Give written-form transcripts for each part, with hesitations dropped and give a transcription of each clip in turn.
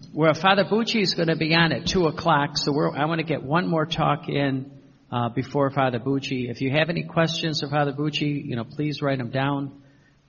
Well, Father Bucci is going to be on at 2 o'clock, so I want to get one more talk in before Father Bucci. If you have any questions for Father Bucci, please write them down.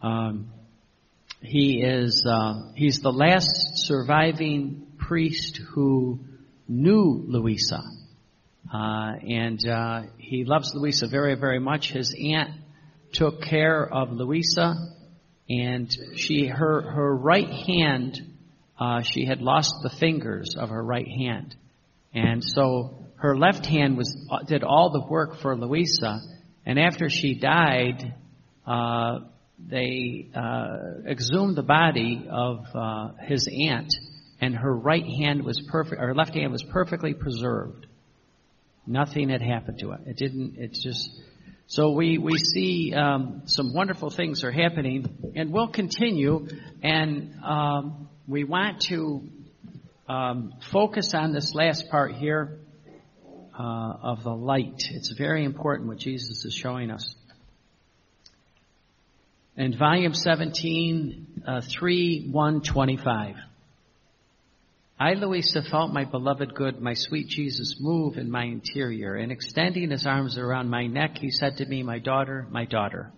He's the last surviving priest who knew Luisa. And he loves Luisa very, very much. His aunt took care of Luisa, and her right hand, she had lost the fingers of her right hand. And so her left hand did all the work for Luisa. And after she died, they exhumed the body of his aunt, and her right hand was perfect, her left hand was perfectly preserved. Nothing had happened to it. So we see some wonderful things are happening, and we'll continue, and we want to focus on this last part here of the light. It's very important what Jesus is showing us. In volume 17, 3:125. I, Luisa, felt my beloved good, my sweet Jesus, move in my interior, and extending his arms around my neck, he said to me, my daughter, my daughter.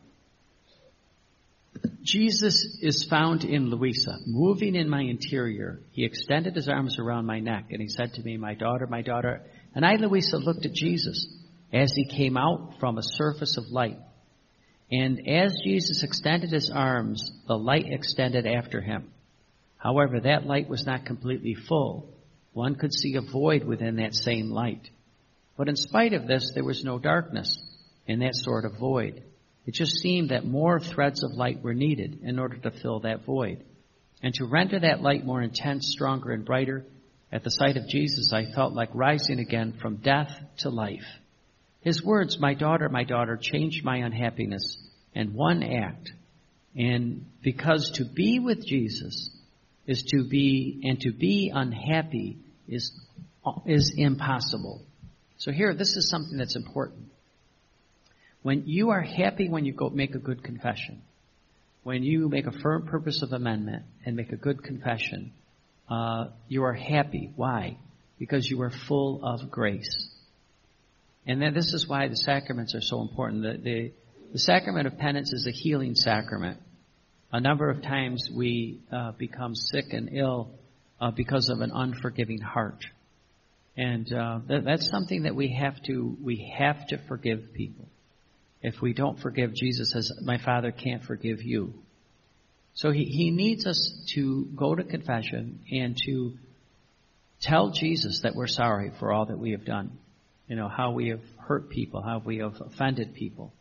Jesus is found in Luisa, moving in my interior. He extended his arms around my neck, and he said to me, my daughter, my daughter. And I, Luisa, looked at Jesus as he came out from a surface of light. And as Jesus extended his arms, the light extended after him. However, that light was not completely full. One could see a void within that same light. But in spite of this, there was no darkness in that sort of void. It just seemed that more threads of light were needed in order to fill that void. And to render that light more intense, stronger, and brighter, at the sight of Jesus, I felt like rising again from death to life. His words, my daughter, changed my unhappiness in one act. And because to be with Jesus is to be unhappy is impossible. So here, this is something that's important. When you are happy when you go make a good confession, when you make a firm purpose of amendment and make a good confession, you are happy. Why? Because you are full of grace. And then this is why the sacraments are so important. The sacrament of penance is a healing sacrament. A number of times we become sick and ill because of an unforgiving heart. And that's something that we have to forgive people. If we don't forgive, Jesus says, my Father can't forgive you. So he needs us to go to confession and to tell Jesus that we're sorry for all that we have done. How we have hurt people, how we have offended people.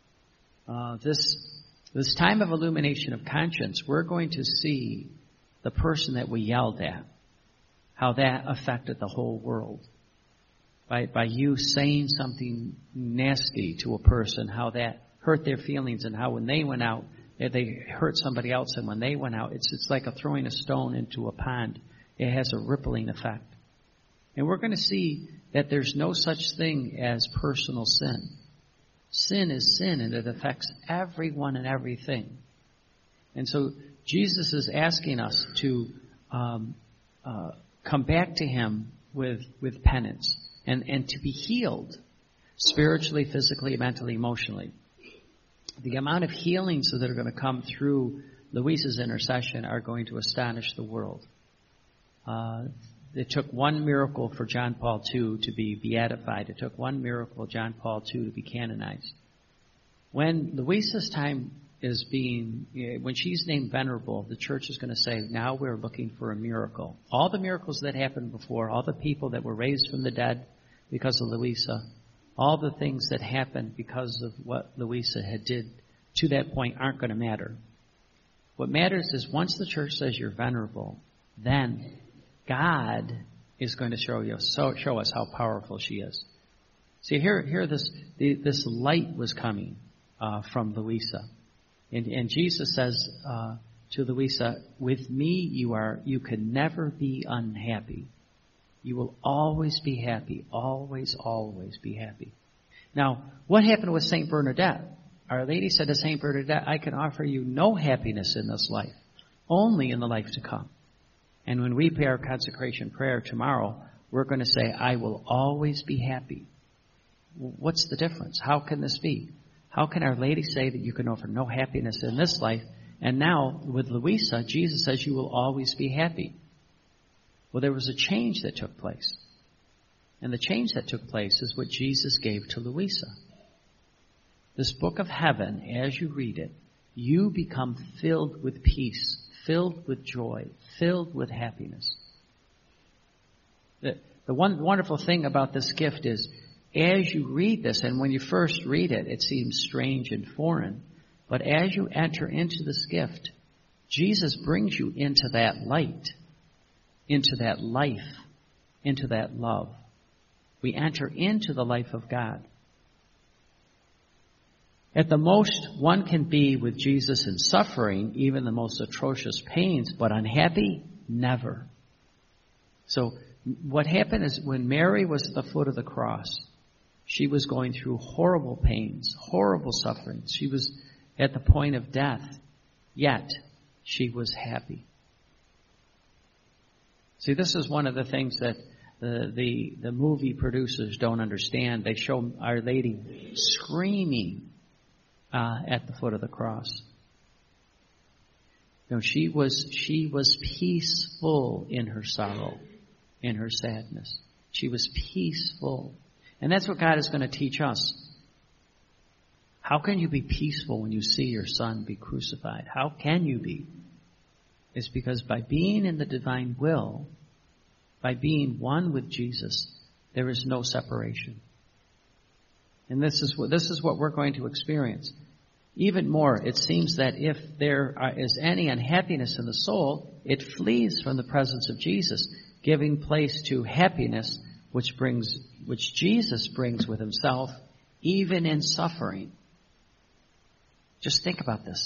This time of illumination of conscience, we're going to see the person that we yelled at, how that affected the whole world. By you saying something nasty to a person, how that hurt their feelings, and how when they went out, they hurt somebody else, and when they went out, it's like throwing a stone into a pond. It has a rippling effect. And we're going to see that there's no such thing as personal sin. Sin is sin, and it affects everyone and everything. And so Jesus is asking us to come back to him with penance and to be healed spiritually, physically, mentally, emotionally. The amount of healings that are going to come through Luisa's intercession are going to astonish the world. It took one miracle for John Paul II to be beatified. It took one miracle, John Paul II, to be canonized. When Luisa's time when she's named venerable, the church is going to say, now we're looking for a miracle. All the miracles that happened before, all the people that were raised from the dead because of Luisa, all the things that happened because of what Luisa had did to that point aren't going to matter. What matters is once the church says you're venerable, then God is going to show us how powerful she is. See, here this light was coming from Luisa. And Jesus says to Luisa, with me you can never be unhappy. You will always be happy. Always, always be happy. Now, what happened with St. Bernadette? Our Lady said to St. Bernadette, I can offer you no happiness in this life, only in the life to come. And when we pray our consecration prayer tomorrow, we're going to say, I will always be happy. What's the difference? How can this be? How can Our Lady say that you can offer no happiness in this life, and now with Louisa, Jesus says you will always be happy? Well, there was a change that took place. And the change that took place is what Jesus gave to Louisa. This book of heaven, as you read it, you become filled with peace, filled with joy, filled with happiness. The one wonderful thing about this gift is, as you read this, and when you first read it, it seems strange and foreign, but as you enter into this gift, Jesus brings you into that light, into that life, into that love. We enter into the life of God. At the most, one can be with Jesus in suffering, even the most atrocious pains, but unhappy? Never. So what happened is when Mary was at the foot of the cross, she was going through horrible pains, horrible sufferings. She was at the point of death, yet she was happy. See, this is one of the things that the movie producers don't understand. They show Our Lady screaming at the foot of the cross. You know, she was peaceful in her sorrow, in her sadness. She was peaceful. And that's what God is going to teach us. How can you be peaceful when you see your son be crucified? How can you be? It's because by being in the divine will, by being one with Jesus, there is no separation. And this is what we're going to experience. Even more, it seems that if there is any unhappiness in the soul, it flees from the presence of Jesus, giving place to happiness, which Jesus brings with himself, even in suffering. Just think about this.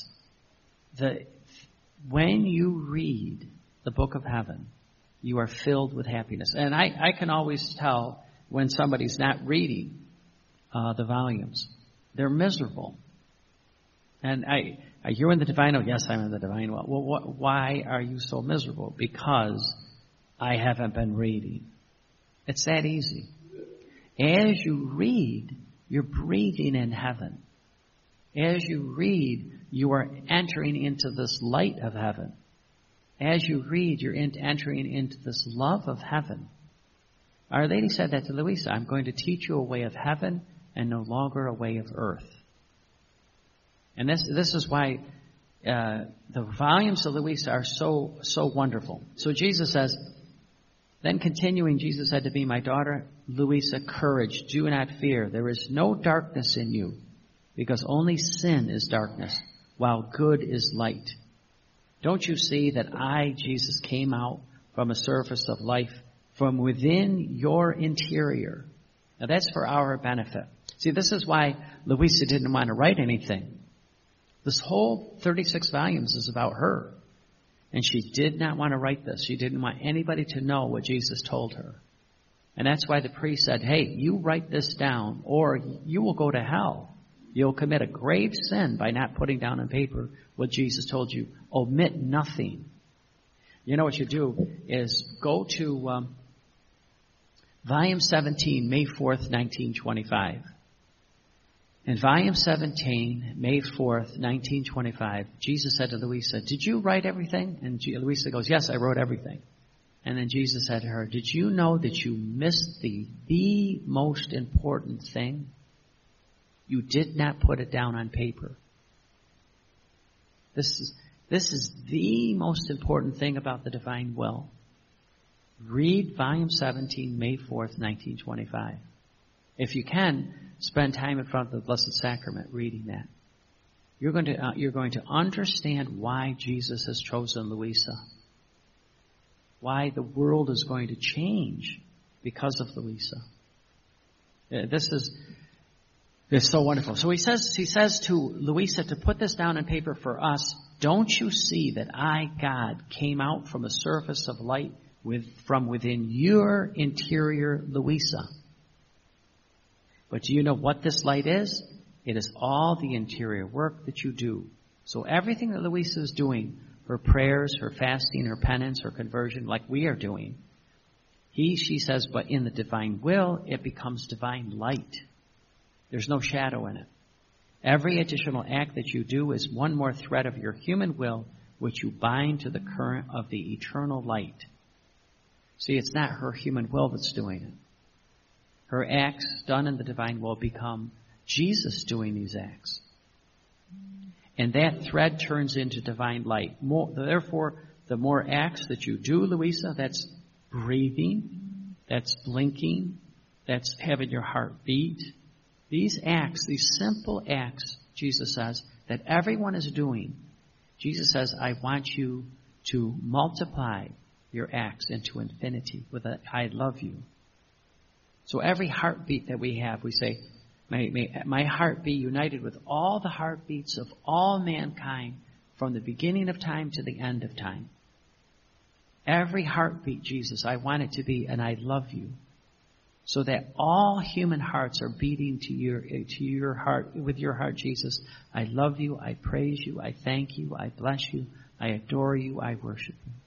When you read the book of heaven, you are filled with happiness. And I can always tell when somebody's not reading the volumes. They're miserable. And you're in the divine will? Yes, I'm in the divine will. Well, why are you so miserable? Because I haven't been reading. It's that easy. As you read, you're breathing in heaven. As you read, you are entering into this light of heaven. As you read, you're entering into this love of heaven. Our Lady said that to Louisa, I'm going to teach you a way of heaven and no longer a way of earth. And this is why the volumes of Louisa are so wonderful. So Jesus says, then continuing, Jesus said to me, my daughter Louisa, courage, do not fear. There is no darkness in you, because only sin is darkness, while good is light. Don't you see that I, Jesus, came out from a surface of life, from within your interior? Now that's for our benefit. See, this is why Louisa didn't want to write anything. This whole 36 volumes is about her. And she did not want to write this. She didn't want anybody to know what Jesus told her. And that's why the priest said, hey, you write this down or you will go to hell. You'll commit a grave sin by not putting down on paper what Jesus told you. Omit nothing. You know what you do is go to volume 17, May 4th, 1925. In volume 17, May 4th, 1925, Jesus said to Louisa, did you write everything? And Louisa goes, yes, I wrote everything. And then Jesus said to her, did you know that you missed the most important thing? You did not put it down on paper. This is the most important thing about the divine will. Read volume 17, May 4th, 1925. If you can, spend time in front of the Blessed Sacrament reading that. You're going to understand why Jesus has chosen Louisa. Why the world is going to change because of Louisa. This is so wonderful. So he says to Louisa to put this down on paper for us. Don't you see that I, God, came out from a surface of light from within your interior, Louisa? But do you know what this light is? It is all the interior work that you do. So everything that Louisa is doing her prayers, her fasting, her penance, her conversion, like we are doing. She says, but in the divine will, it becomes divine light. There's no shadow in it. Every additional act that you do is one more thread of your human will, which you bind to the current of the eternal light. See, it's not her human will that's doing it. Her acts done in the divine will become Jesus doing these acts. And that thread turns into divine light. Therefore, the more acts that you do, Louisa, that's breathing, that's blinking, that's having your heart beat. These acts, these simple acts, Jesus says, that everyone is doing. Jesus says, I want you to multiply your acts into infinity with a I love you. So every heartbeat that we have, we say, may my heart be united with all the heartbeats of all mankind from the beginning of time to the end of time. Every heartbeat, Jesus, I want it to be an I love you. So that all human hearts are beating to your heart, with your heart, Jesus. I love you, I praise you, I thank you, I bless you, I adore you, I worship you.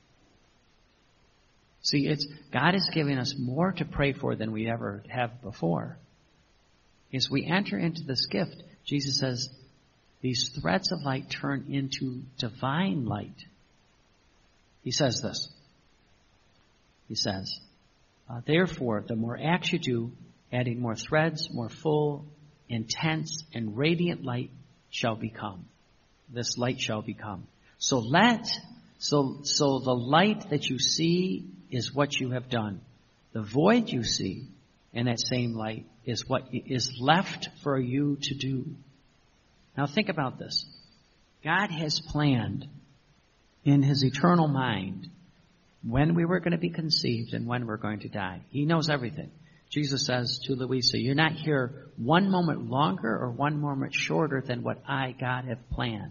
See, God is giving us more to pray for than we ever have before. As we enter into this gift, Jesus says, these threads of light turn into divine light. He says this. He says, therefore, the more acts you do, adding more threads, more full, intense, and radiant light shall become. This light shall become. So the light that you see is what you have done. The void you see in that same light is what is left for you to do. Now think about this. God has planned in His eternal mind when we were going to be conceived and when we're going to die. He knows everything. Jesus says to Louisa, you're not here one moment longer or one moment shorter than what I, God, have planned.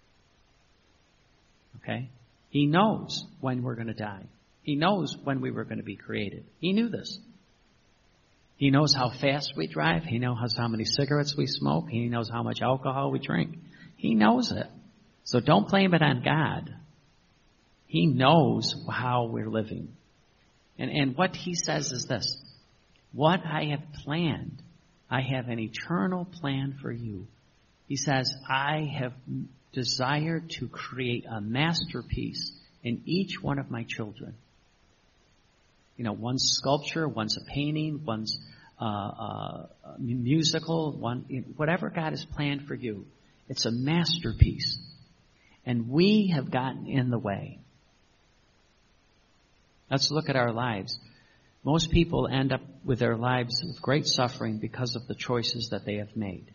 Okay? He knows when we're going to die. He knows when we were going to be created. He knew this. He knows how fast we drive. He knows how many cigarettes we smoke. He knows how much alcohol we drink. He knows it. So don't blame it on God. He knows how we're living. And what He says is this. What I have planned, I have an eternal plan for you. He says, I have desired to create a masterpiece in each one of my children. You know, one's sculpture, one's a painting, one's musical, whatever God has planned for you. It's a masterpiece. And we have gotten in the way. Let's look at our lives. Most people end up with their lives with great suffering because of the choices that they have made.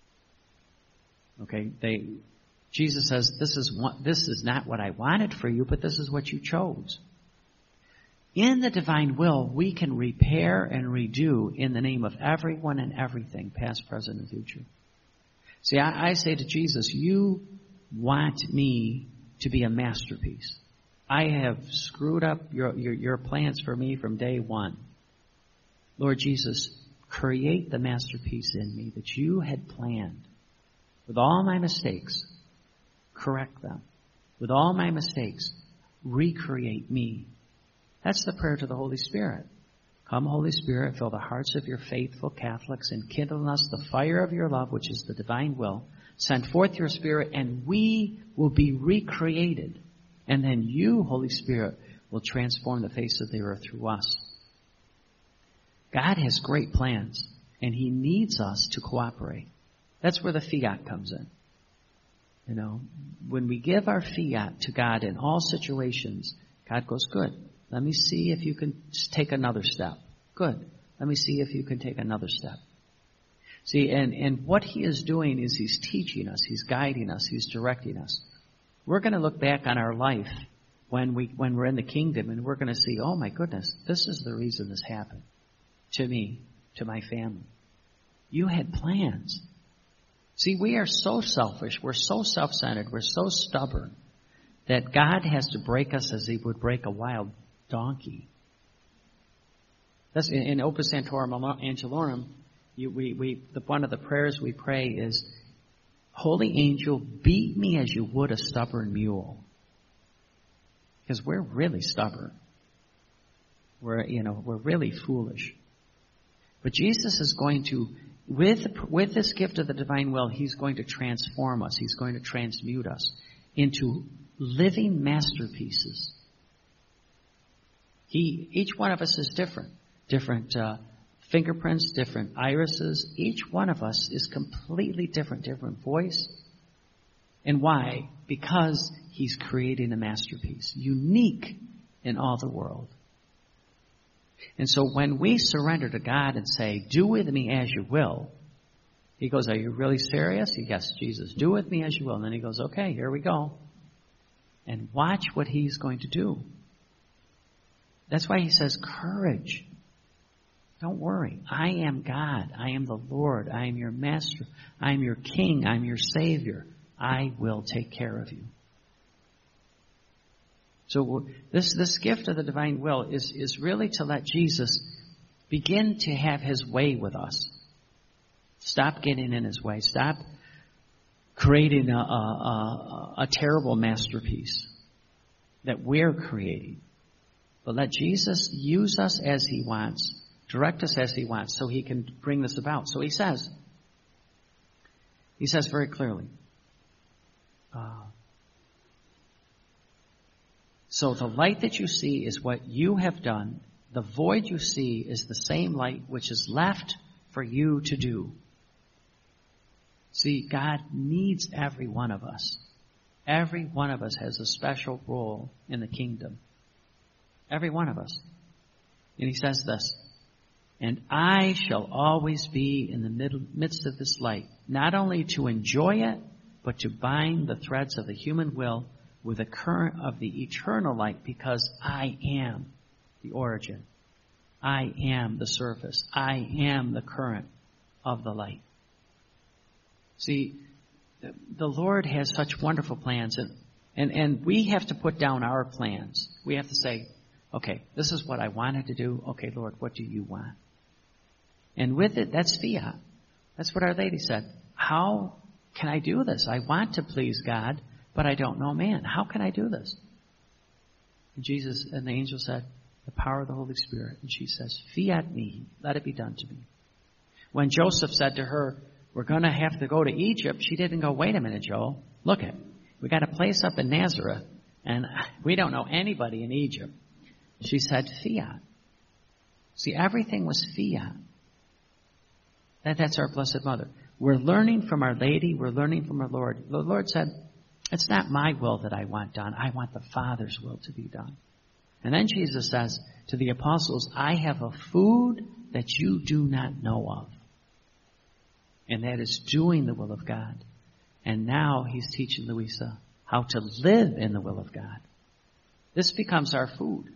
Okay, Jesus says, this is not what I wanted for you, but this is what you chose. In the divine will, we can repair and redo in the name of everyone and everything, past, present, and future. See, I say to Jesus, you want me to be a masterpiece. I have screwed up your plans for me from day one. Lord Jesus, create the masterpiece in me that you had planned. With all my mistakes, correct them. With all my mistakes, recreate me. That's the prayer to the Holy Spirit. Come, Holy Spirit, fill the hearts of your faithful Catholics and kindle in us the fire of your love, which is the divine will. Send forth your Spirit, and we will be recreated. And then you, Holy Spirit, will transform the face of the earth through us. God has great plans, and He needs us to cooperate. That's where the fiat comes in. You know, when we give our fiat to God in all situations, God goes, good. Let me see if you can take another step. Good. Let me see if you can take another step. See, and what He is doing is He's teaching us, He's guiding us, He's directing us. We're going to look back on our life when we're in the kingdom, and we're going to see, oh my goodness, this is the reason this happened to me, to my family. You had plans. See, we are so selfish, we're so self-centered, we're so stubborn that God has to break us as He would break a wild donkey. That's in Opus Sanctorum Angelorum. One of the prayers we pray is, Holy angel, beat me as you would a stubborn mule. Because we're really stubborn. We're really foolish. But Jesus is going to, with this gift of the divine will, He's going to transform us. He's going to transmute us into living masterpieces. Each one of us is different. Different fingerprints, different irises. Each one of us is completely different voice. And why? Because He's creating a masterpiece, unique in all the world. And so when we surrender to God and say, do with me as you will, He goes, are you really serious? Yes, Jesus, do with me as you will. And then He goes, okay, here we go. And watch what He's going to do. That's why He says, courage. Don't worry. I am God. I am the Lord. I am your master. I am your king. I am your savior. I will take care of you. So this gift of the divine will is really to let Jesus begin to have His way with us. Stop getting in His way. Stop creating a terrible masterpiece that we're creating. But let Jesus use us as He wants, direct us as He wants, so He can bring this about. So He says very clearly, so the light that you see is what you have done. The void you see is the same light which is left for you to do. See, God needs every one of us. Every one of us has a special role in the kingdom. Every one of us. And He says this, and I shall always be in the midst of this light, not only to enjoy it, but to bind the threads of the human will with the current of the eternal light, because I am the origin. I am the surface. I am the current of the light. See, the Lord has such wonderful plans, and we have to put down our plans. We have to say, okay, this is what I wanted to do. Okay, Lord, what do you want? And with it, that's fiat. That's what Our Lady said. How can I do this? I want to please God, but I don't know man. How can I do this? And Jesus and the angel said, the power of the Holy Spirit. And she says, fiat me, let it be done to me. When Joseph said to her, we're going to have to go to Egypt, she didn't go, wait a minute, Joel. Look it. We got a place up in Nazareth, and we don't know anybody in Egypt. She said, fiat. See, everything was fiat. That's our Blessed Mother. We're learning from Our Lady. We're learning from our Lord. The Lord said, it's not my will that I want done. I want the Father's will to be done. And then Jesus says to the apostles, I have a food that you do not know of. And that is doing the will of God. And now He's teaching Louisa how to live in the will of God. This becomes our food.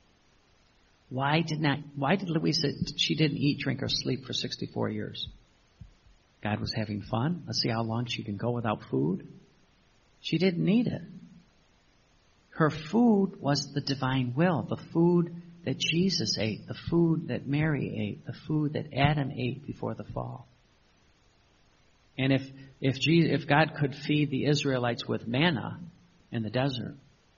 Why did Louisa, she didn't eat, drink, or sleep for 64 years? God was having fun. Let's see how long she can go without food. She didn't need it. Her food was the divine will, the food that Jesus ate, the food that Mary ate, the food that Adam ate before the fall. And if God could feed the Israelites with manna in the desert,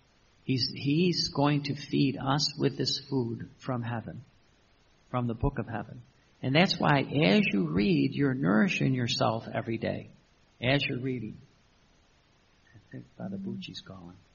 He's going to feed us with this food from heaven, from the book of heaven. And that's why as you read, you're nourishing yourself every day. As you're reading. I think Father Bucci's calling.